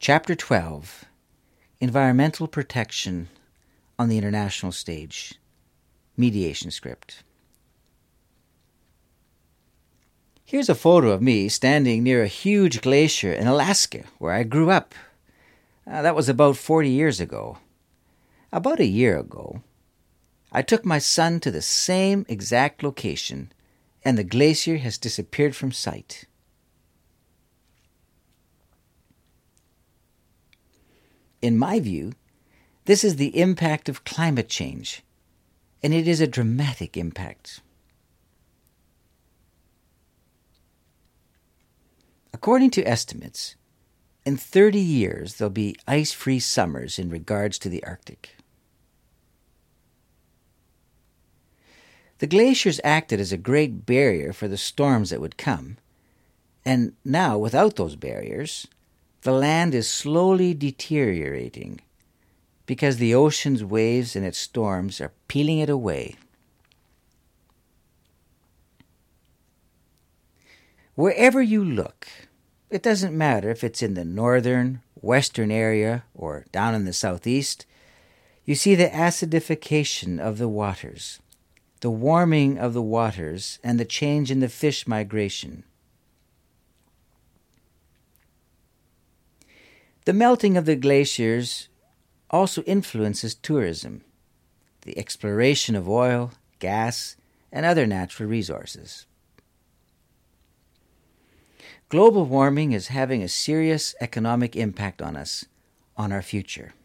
Chapter 12, Environmental Protection on the International Stage. Mediation Script. Here's a photo of me standing near a huge glacier in Alaska, where I grew up. That was about 40 years ago. About a year ago, I took my son to the same exact location, and the glacier has disappeared from sight. In my view, this is the impact of climate change, and it is a dramatic impact. According to estimates, in 30 years there'll be ice-free summers in regards to the Arctic. The glaciers acted as a great barrier for the storms that would come, and now, without those barriers, the land is slowly deteriorating because the ocean's waves and its storms are peeling it away. Wherever you look, it doesn't matter if it's in the northern, western area or down in the southeast, you see the acidification of the waters, the warming of the waters, and the change in the fish migration. The melting of the glaciers also influences tourism, the exploration of oil, gas, and other natural resources. Global warming is having a serious economic impact on us, on our future.